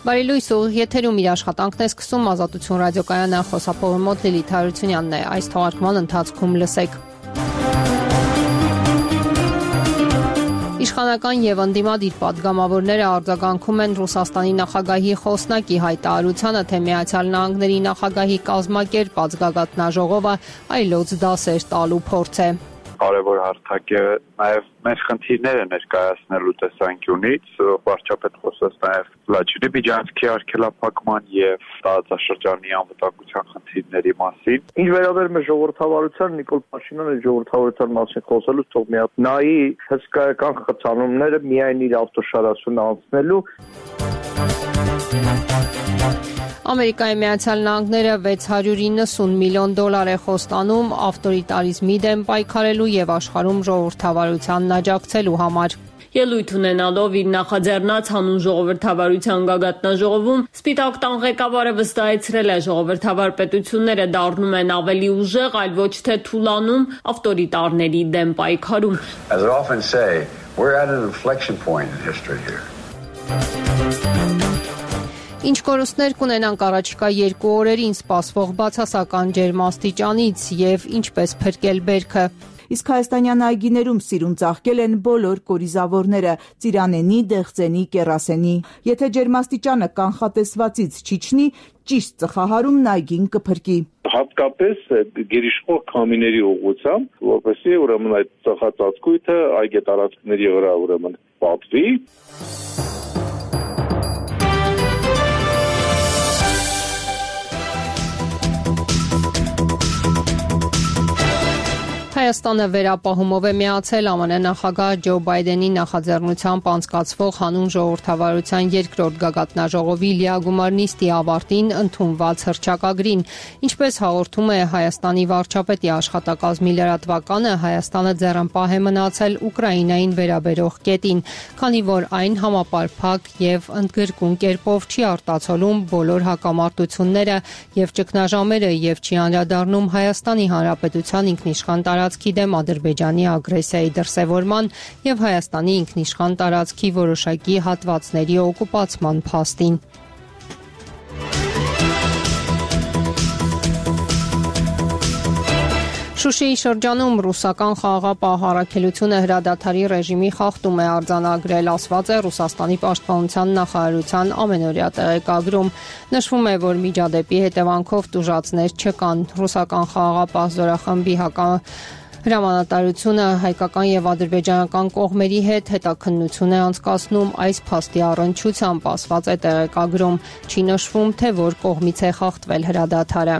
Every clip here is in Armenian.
Բարի լույս ուղիղ եթերում իր աշխատանքն է սկսում Ազատություն ռադիոկայանը, խոսափողի մոտ Լիլիթ Հարությունյանն է, այս թողարկման ընթացքում լսեք։ Իշխանական եւ ընդդիմադիր պատգամավորները արձագանքում են Ռուսաստանի նախագահի խոսնակի հայտարարությանը, թե Միացյալ Նահանգների նախագահի կազմակերպած գագաթնաժողովը այլոց դասեր տալու փորձ է։ Կարևոր հարթակ է նաև մեր խնդիրները ներկայացնելու տեսանկյունից, վարչապետ խոսեց նաև Վլադիմիր Բիջանսկի արգելափակման եւ տարածաշրջանի անվտանգության խնդիրների մասին։ Ինչ վերաբերում է ժողովրդավարության, Նիկոլ Փաշինյանը ժողովրդավարության մասին խոսելուց թող մի հատ նայի հսկայական խցանումները միայն իր ավտոշարասյունը անցնելու։ Ամերիկայի Միացյալ Նահանգները $690 միլիոն է խոստանում ավտորիտարիզմի դեմ պայքարելու եւ աշխարհում ժողովրդավարությանն աջակցելու համար։ Ելույթ ունենալով իր նախաձեռնած հանուն ժողովրդավարության գագաթնաժողովում Սպիտակ տան ղեկավարը վստահեցրել է, ժողովրդավար պետությունները դառնում են ավելի ուժեղ, այլ ոչ թե թուլանում ավտորիտարների դեմ պայքարում։ As I often say, we're at an inflection point in history here. Ինչ կորուստներ կունենանք առաջիկա 2 օրերին սպասվող բացասական ջերմաստիճանից եւ ինչպես փրկել բերքը։ Իսկ հայաստանյան այգիներում սիրուն ծաղկել են բոլոր կորիզավորները՝ ծիրանենի, դեղձենի, կեռասենի։ Եթե ջերմաստիճանը կանխատեսվածից չիջնի, ճիշտ ծխահարումն այգին կփրկի։ Հատկապես գերիշխող քամիների ուղղությամբ, որպեսզի ուրեմն այդ ծխածածկույթը այգետարածքների վրա ուրեմն պատվի։ Հայաստանը վերապահումով է միացել ԱՄՆ նախագահ Ջո Բայդենի նախաձեռնությամբ անցկացվող հանուն ժողովրդավարության երկրորդ գագաթնաժողովի լիագումար նիստի ավարտին ընդունված հռչակագրին։ Ինչպես հաղորդում է Հայաստանի վարչապետի աշխատակազմի լրատվականը, Հայաստանը ձեռնպահ է մնացել Ուկրաինային վերաբերող կետին, քանի որ այն համապարփակ եւ ընդգրկուն կերպով չի արտացոլում բոլոր հակամարտությունները եւ ճգնաժամերը եւ չի անդրադառնում Հայաստանի Հանրապետության ինքնիշխան տարածքի դեմ Ադրբեջանի ագրեսիայի դրսևորման եւ Հայաստանի ինքնիշխան տարածքի որոշակի հատվածների օկուպացման փաստին։ Շուշիի շրջանում ռուսական խաղաղապահ առաքելությունը հրադադարի ռեժիմի խախտում է արձանագրել, ասված է Ռուսաստանի պաշտպանության նախարարության ամենօրյա տեղեկագրում։ Նշվում է, որ միջադեպի հետևանքով տուժածներ չկան։ Ռուսական խաղաղապահ զորախմբի հրամանատարությունը հայկական եւ ադրբեջանական կողմերի հետ հետաքննություն է անցկացնում այս փաստի առնչությամբ, ասված է տեղեկագրում։ Չի նշվում, թե որ կողմից է խախտվել հրադադարը։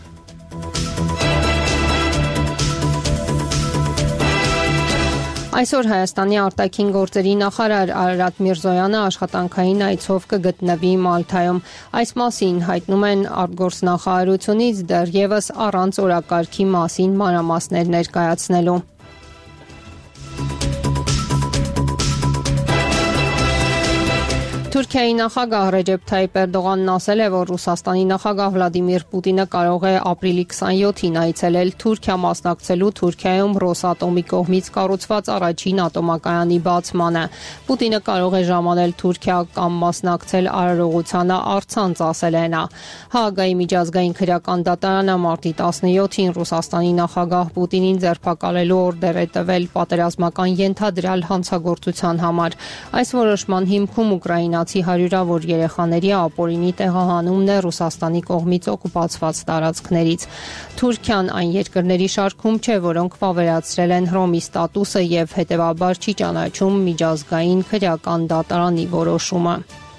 Այսօր Հայաստանի արտաքին գործերի նախարար Արարատ Միրզոյանը աշխատանքային այցով կգտնվի Մալթայում։ Այս մասին հայտնում են արտգործնախարարությունից, դեռևս առանց օրակարգի մասին մանրամասներ ներկայացնելու։ Թուրքիայի նախագահ Ռեջեփ Թայիպ Էրդողանն ասել է, որ Ռուսաստանի նախագահ Վլադիմիր Պուտինը կարող է ապրիլի 27-ին այցելել Թուրքիա մասնակցելու Թուրքիայում Ռոսատոմի կողմից կառուցված առաջին ատոմակայանի բացմանը։ Պուտինը կարող է ժամանել Թուրքիա կամ մասնակցել արարողությանը առցանց, ասել է նա։ Հաագայի միջազգային քրեական դատարանը մարտի 17-ին Ռուսաստանի նախագահ Պուտինին ձերբակալելու օրդեր է տվել պատերազմական ենթադրյալ հանցագործության համար։ Այս որոշման հիմքում ուկրաինացի հարյուրավոր երեխաների ապօրինի տեղահանումն է Ռուսաստանի կողմից օկուպացված տարածքներից։ Թուրքիան այն երկրների շարքում չէ, որոնք վավերացրել են Հռոմի ստատուսը եւ հետեւաբար չի ճանաչում միջազգային քրեական դատարանի որոշումը։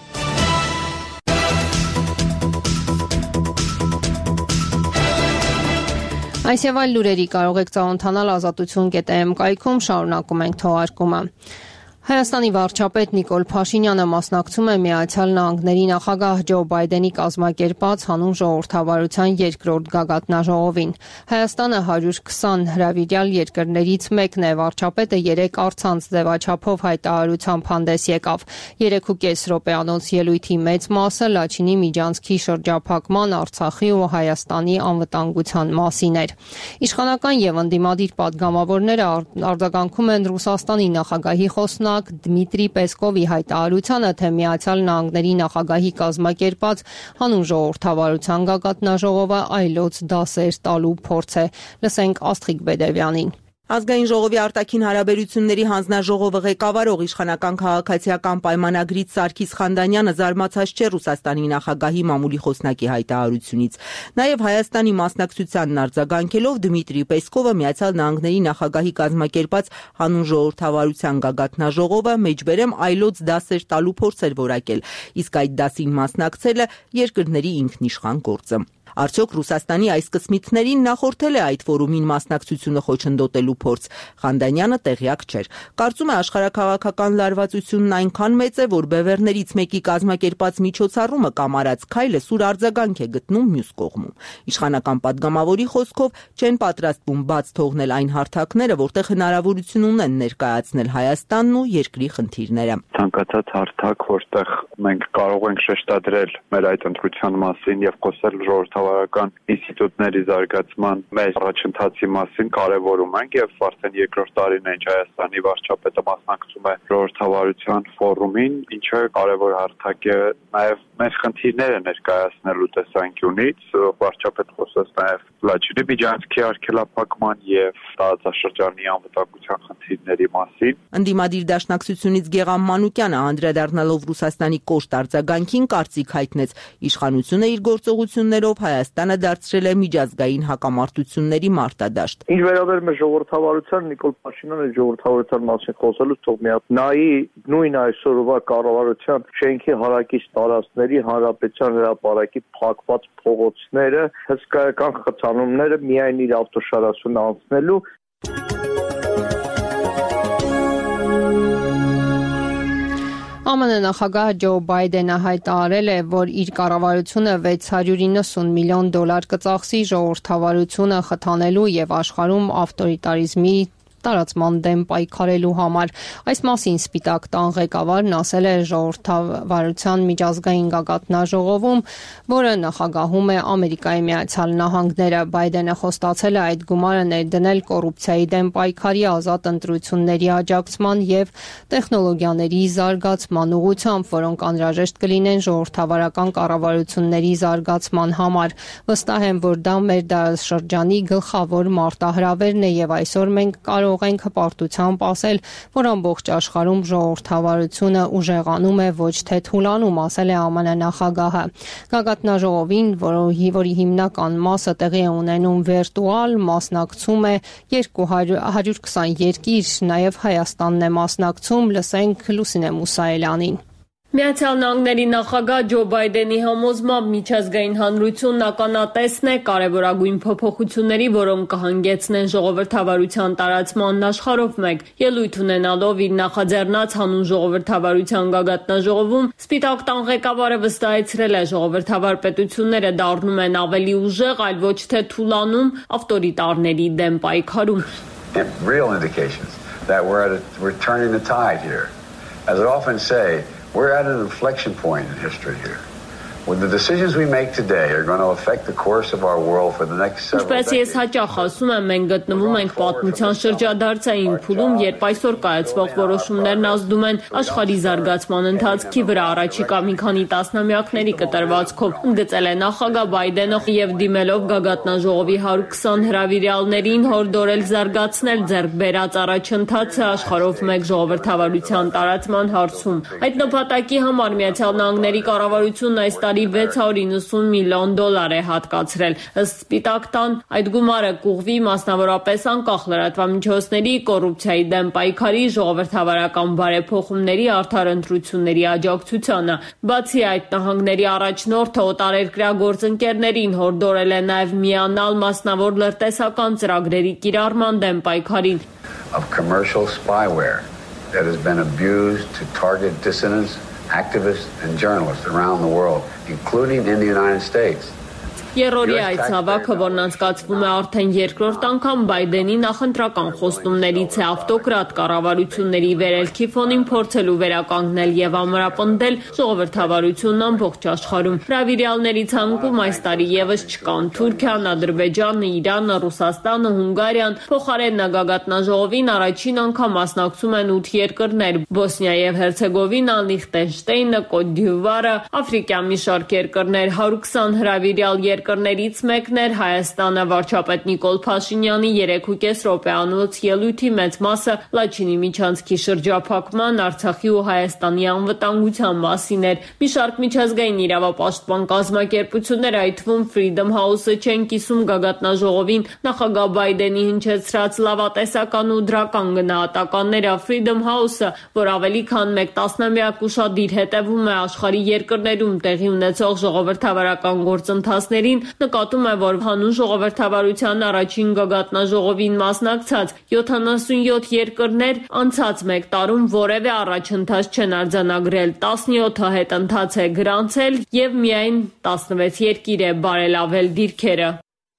Այս եւ այլ լուրերի կարող եք ծանոթանալ ազատություն.am կայքում, շարունակում ենք թողարկումը։ Հայաստանի վարչապետ Նիկոլ Փաշինյանը մասնակցում է Միացյալ Նահանգների նախագահ Ջո Բայդենի կազմակերպած հանուն ժողովրդավարության երկրորդ գագաթնաժողովին։ Հայաստանը 120 հրավիրյալ երկրներից մեկն է։ Վարչապետը 3 առցանց ձևաչափով հայտարարությամբ հանդես եկավ։ 3.5 րոպեանոց ելույթի մեծ մասը Լաչինի միջանցքի շրջափակման, Արցախի ու Հայաստանի անվտանգության մասին էր։ Իշխանական եւ ընդդիմադիր պատգամավորները արձագանքում են Ռուսաստանի նախագահի խոսնակ ժամանակ Դմիտրի Պեսկովի հայտարարությանը, թե Միացյալ Նահանգների նախագահի կազմակերպած հանուն ժողովրդավարության գագաթնաժողովը այլոց դասեր տալու փորձ է։ Լսենք Աստղիկ Բեդևյանին։ Ազգային ժողովի արտաքին հարաբերությունների հանձնաժողովը ղեկավարող իշխանական քաղաքացիական պայմանագրից Սարգիս Խանդանյանը զարմացած չէ Ռուսաստանի նախագահի մամուլի խոսնակի հայտարարությունից։ Նաև Հայաստանի մասնակցությանն արձագանքելով Դմիտրի Պեսկովը Միացյալ Նահանգների նախագահի կազմակերպած հանուն ժողովրդավարության գագաթնաժողովը մեջբերեմ այլոց դասեր տալու փորձ էր որակել, իսկ այդ դասին մասնակցելը երկրների ինքնիշխան գործ է։ Արդյոք Ռուսաստանի այս կսմիթներին նախորդել է այդ ֆորումին մասնակցությունը խոչընդոտելու փորձ։ Խանդանյանը տեղյակ չէր։ Կարծում է աշխարհաքաղաքական լարվածությունն այնքան մեծ է, որ բևեռներից մեկի կազմակերպած միջոցառումը կամ արած քայլը սուր արձագանք է գտնում մյուս կողմում։ Իշխանական падգամավորի խոսքով չեն պատրաստվում բաց թողնել այն հարթակները, որտեղ հնարավորություն ունեն ներկայացնել Հայաստանն ու երկրի խնդիրները։ Ցանկացած հարթակ, որտեղ մենք կարող ենք շեշտադրել մեր այդ ընտրության մասին եւ խոսել ժողովրդավարական ինստիտուտների զարգացման մեր առաջընթացի մասին կարևորում ենք եւ արդեն երկրորդ տարին է ինչ Հայաստանի վարչապետը մասնակցում է ժողովրդավարության ֆորումին, ինչը կարևոր հարթակ է նաեւ մեր խնդիրները ներկայացնելու տեսանկյունից։ Վարչապետ խոսեց նաեւ Վլադիմիր Բիջանսկի արգելափակման եւ տարածաշրջանի անվտանգության խնդիրների մասին։ Ընդդիմադիր դաշնակցությունից Գեգամ Մանուկյանը անդրադառնալով Ռուսաստանի կոշտ արձագանքին կարծիք հայտնեց. իշխանությունը իր գործողություններով Հայաստանը դարձրել է միջազգային հակամարտությունների մարտադաշտ։ Ինչ վերաբերում է ժողովրդավարության, Նիկոլ Փաշինյանը ժողովրդավարության մասին խոսելուց թող մի հատ նայի նույն այսօրվա կառավարության շենքի հարակից տարածքների հանրապետության հրապարակի փակված փողոցները, հսկայական խցանումները միայն իր ավտոշարասուն անցնելու ԱՄՆ նախագահ Ջո Բայդենը հայտարարել է, որ իր կառավարությունը $690 միլիոն կծախսի ժողովրդավարությունը խթանելու եւ աշխարհում ավտորիտարիզմի տարածման դեմ պայքարելու համար։ Այս մասին Սպիտակ տան ղեկավարն ասել է ժողովրդավարության միջազգային գագաթնաժողովում, որը նախագահում է Ամերիկայի Միացյալ Նահանգները։ Բայդենը խոստացել է այդ գումարը ներդնել կոռուպցիայի դեմ պայքարի, ազատ ընտրությունների աջակցման եւ տեխնոլոգիաների զարգացման ուղղությամբ, որոնք անհրաժեշտ կլինեն ժողովրդավարական կառավարությունների զարգացման համար։ Վստահ եմ, որ դա մեր դարաշրջանի գլխավոր մարտահրավերն է եւ այսօր մենք կարող ենք հպարտությամբ ասել, որ ամբողջ աշխարհում ժողովրդավարությունը ուժեղանում է, ոչ թե թուլանում, ասել է ԱՄՆ նախագահը։ Գագաթնաժողովին, որի հիմնական մասը տեղի է ունենում վիրտուալ, մասնակցում է 120 երկիր, նաև Հայաստանն է մասնակցում, լսենք Լուսինե Մուսայելյանին։ Միացյալ Նահանգների նախագահ Ջո Բայդենի համոզմամբ միջազգային հանրությունն ականատեսն է կարևորագույն փոփոխությունների, որոնք կհանգեցնեն ժողովրդավարության տարածմանն աշխարհով մեկ։ Ելույթ ունենալով իր նախաձեռնած հանուն ժողովրդավարության գագաթնաժողովում Սպիտակ տան ղեկավարը վստահեցրել է, ժողովրդավար պետությունները դառնում են ավելի ուժեղ, այլ ոչ թե թուլանում ավտորիտարների դեմ պայքարում։ Real indications that we're turning the tide here. As I often say, we're at an inflection point in history here. When the decisions we make today are going to affect the course of our world for the next several decades. Ինչպես ես հաճախ ասում եմ, մենք գտնվում ենք պատմության շրջադարձային փուլում, երբ այսօր կայացվող որոշումներն ազդում են աշխարհի զարգացման ընթացքի վրա առաջիկա մի քանի տասնամյակների կտրվածքով, ընդգծել է նախագահ Բայդենը եւ դիմելով գագաթնաժողովի 120 հրավիրյալներին հորդորել զարգացնել ձեռք բերած առաջընթացը աշխարհով մեկ ժողովրդավարության տարածման հարցում։ Այդ նպատակի համար Միացյալ Նահանգների կառավարությունն այս տարի $690 միլիոն է հատկացրել։ Ըստ Սպիտակ տան, այդ գումարը կուղղվի մասնավորապես անկախ լրատվամիջոցների, կոռուպցիայի դեմ պայքարի, ժողովրդավարական բարեփոխումների, արդար ընտրությունների աջակցությանը։ Բացի այդ, նահանգների առաջնորդը օտարերկրյա գործընկերներին հորդորել է նաև միանալ մասնավոր լրտեսական ծրագրերի կիրառման դեմ պայքարին։ Of commercial spyware that has been abused to target dissidents, activists and journalists around the world, including in the United States. Երրորդի այդ ցավակը, որն անցկացվում է արդեն երկրորդ անգամ Բայդենի նախընտրական խոստումներից է ավտոկրատ կառավարությունների վերելքի ֆոնին փորձելու վերականգնել եւ ամրապնդել ժողովրդավարությունն ամբողջ աշխարհում։ Հրավիրյալների ցանկում այս տարի եւս չկան Թուրքիան, Ադրբեջանը, Իրանը, Ռուսաստանը, Հունգարիան։ Փոխարենն գագաթնաժողովին առաջին անգամ մասնակցում են 8 երկրներ՝ Բոսնիա եւ Հերցեգովինան, Լիխտենշտեյնը, Կոտ դ'Իվուարը, Աֆրիկյան մի շարք երկրներ։ 120 հրավիրյալ երկրներից մեկն էր Հայաստանը։ Վարչապետ Նիկոլ Փաշինյանի 3.5 րոպեանոց ելույթի մեծ մասը Լաչինի միջանցքի շրջափակման, Արցախի ու Հայաստանի անվտանգության մասին էր։ Մի շարք միջազգային իրավապաշտպան կազմակերպություններ, այդ թվում Freedom House-ը չեն կիսում գագաթնաժողովին նախագահ Բայդենի հնչեցրած լավատեսական ու դրական գնահատականները։ Freedom House-ը, որ ավելի քան մեկ տասնամյակ ուշադիր հետևում է աշխարհի երկրներում տեղի ունեցող ժողովրդավարական գործընթացներին, նկատում է, որ հանուն ժողովրդավարության առաջին գագաթնաժողովին մասնակցած 77 երկրներ անցած մեկ տարում որևէ առաջընթաց չեն արձանագրել, 17-ը հետընթաց է գրանցել եւ միայն 16 երկիր է բարելավել դիրքերը։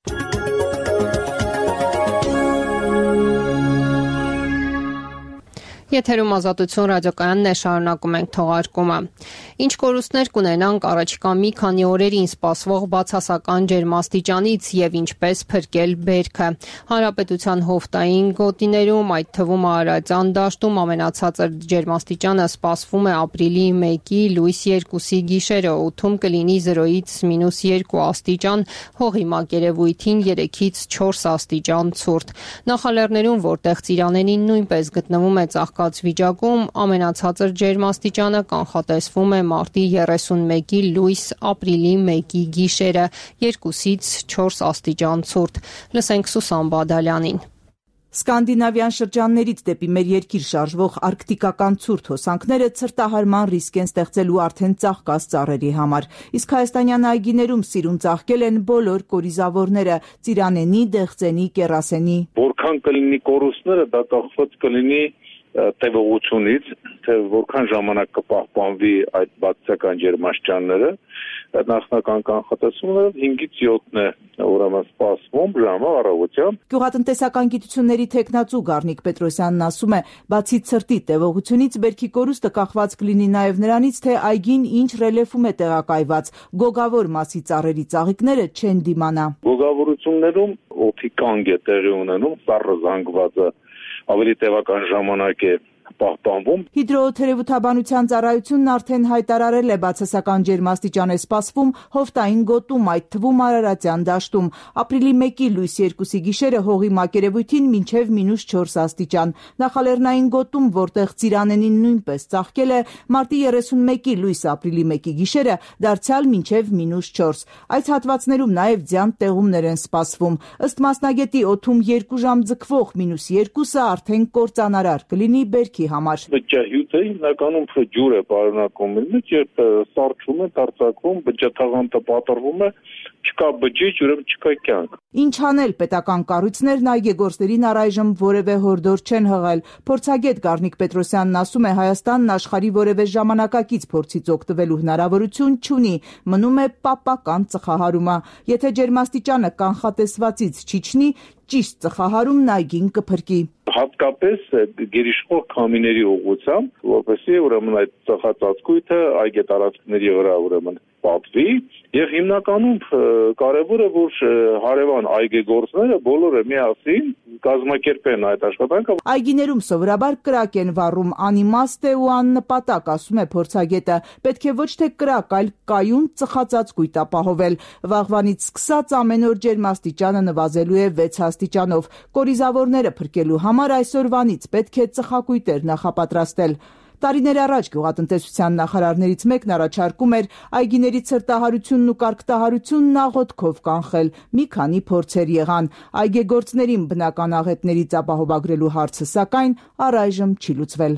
Եթերում Ազատություն ռադիոկայանն է, շարունակում ենք թողարկումը։ Ինչ կորուստներ կունենանք առաջիկա մի քանի օրերին սպասվող բացասական ջերմաստիճանից եւ ինչպես փրկել բերքը։ Հանրապետության հովտային գոտիներում, այդ թվում Արարատյան դաշտում ամենացածր ջերմաստիճանը սպասվում է ապրիլի 1-ի լույս 2-ի գիշերը, օդում կլինի 0-ից -2 աստիճան, հողի մակերևույթին 3-ից 4 աստիճան ցուրտ։ Նախալեռներում, որտեղ ծիրանենին նույնպես գտնվում է վիճակում, ամենացածր ջերմաստիճանը կանխատեսվում է մարտի 31-ի լույս ապրիլի 1-ի գիշերը 2-ից 4 աստիճան ցուրտ։ Լսենք Սուսան Բադալյանին։ Սկանդինավյան շրջաններից դեպի մեր երկիր շարժվող արկտիկական ցուրտ հոսանքները ցրտահարման ռիսկ են ստեղծելու արդեն ծաղկած ծառերի համար։ Իսկ հայաստանյան այգիներում սիրուն ծաղկել են բոլոր կորիզավորները՝ ծիրանենի, դեղձենի, կեռասենի։ Որքան կլինի կորուստները, դա կախված կլինի տևողությունից, թե որքան ժամանակ կպահպանվի այդ բացասական ջերմաստիճանները։ Նախնական կանխատեսումը 5-ից 7-ն է, ուրեմն սպասվում ժամը առավոտյան։ Գյուղատնտեսական գիտությունների թեկնածու Գառնիկ Պետրոսյանն ասում է, բացի ցրտի տևողությունից, բերքի կորուստը կախված կլինի նաև նրանից, թե այգին ինչ ռելիեֆում է տեղակայված։ Գոգավոր մասի ծառերի ծաղիկները չեն դիմանա։ Գոգավորություններում օդի կանգ է տեղի ունենում, ծառը զանգվածը ավելի տևական ժամանակ է պահպանվում։ Հիդրոթերապևտաբանության ծառայությունն արդեն հայտարարել է բացասական ջերմաստիճան է սպասվում հովտային գոտում, այդ թվում Արարատյան դաշտում։ Ապրիլի 1-ի լույս 2-ի գիշերը հողի մակերևույթին մինչև -4 աստիճան։ Նախալեռնային գոտում, որտեղ ծիրանենին նույնպես ծաղկել է, մարտի 31-ի լույս ապրիլի 1-ի գիշերը դարձյալ մինչև -4։ Այս հատվածներում նաև ձյան տեղումներ են սպասվում։ Ըստ մասնագետի, օդում 2 ժամ ձգվող -2-ը արդեն կործանարար կլինի բերքի համար։ Բջջահյութը հիմնականում ջուր է պարունակում, երբ սառչում է, դարձակվում, բջջաթաղանթը պատռվում է, չկա բջիջ, ուրեմն չկա կյանք։ Ինչ անել, պետական կառույցներն այգեգործներին առայժմ որևէ հորդոր չեն հղել։ Փորձագետ Գառնիկ Պետրոսյանն ասում է, Հայաստանն աշխարհի որևէ ժամանակակից փորձից օգտվելու հնարավորություն չունի, մնում է պապական ծխահարումը։ Եթե ջերմաստիճանը կանխատեսվածից չիջնի, ճիշտ ծխահարումն այգին կփրկի։ Հատկապես գերիշխող քամիների ուղղությամբ, որպեսզի ուրեմն այդ ծխածածկույթը այգե տարածքների վրա ուրեմն պատվի, եւ հիմնականում կարևորը որ հարևան այգեգործները բոլորը միասին կազմակերպեն այդ աշխատանքը։ Այգիներում սովորաբար կրակ են վառում, անիմաստ է ու աննպատակ, ասում է փորձագետը։ Պետք է ոչ թե կրակ, այլ կայուն ծխածածկույթ ապահովել։ Վաղվանից սկսած ամեն օր ջերմաստիճանը նվազելու է 6 աստիճանով։ Կորիզավորները փրկելու համար այսօրվանից պետք է ծխակույտեր նախապատրաստել։ Տարիներ առաջ գյուղատնտեսության նախարարներից մեկն առաջարկում էր այգիների ցրտահարությունն ու կարգտահարությունն աղոթքով կանխել։ Մի քանի փորձեր եղան։ Այգեգործներին բնական աղետներից ապահովագրելու հարցը սակայն առայժմ չի լուծվել։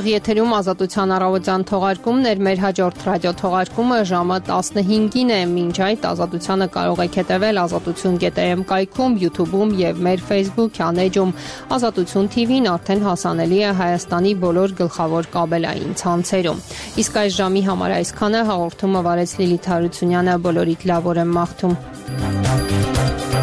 Այսօր եթերում Ազատության առավոտյան թողարկումն էր, մեր հաջորդ ռադիո թողարկումը ժամը 15-ին է, մինչ այդ Ազատությանը կարող եք հետևել azatutun.am կայքում, YouTube-ում եւ մեր Facebook-յան էջում։ Ազատություն TV-ն արդեն հասանելի է Հայաստանի բոլոր գլխավոր կաբելային ցանցերում։ Իսկ այս ժամի համար այսքանը, հաղորդումը վարեց Լիլիթ Հարությունյանը, բոլորիդ լավ օր եմ մաղթում։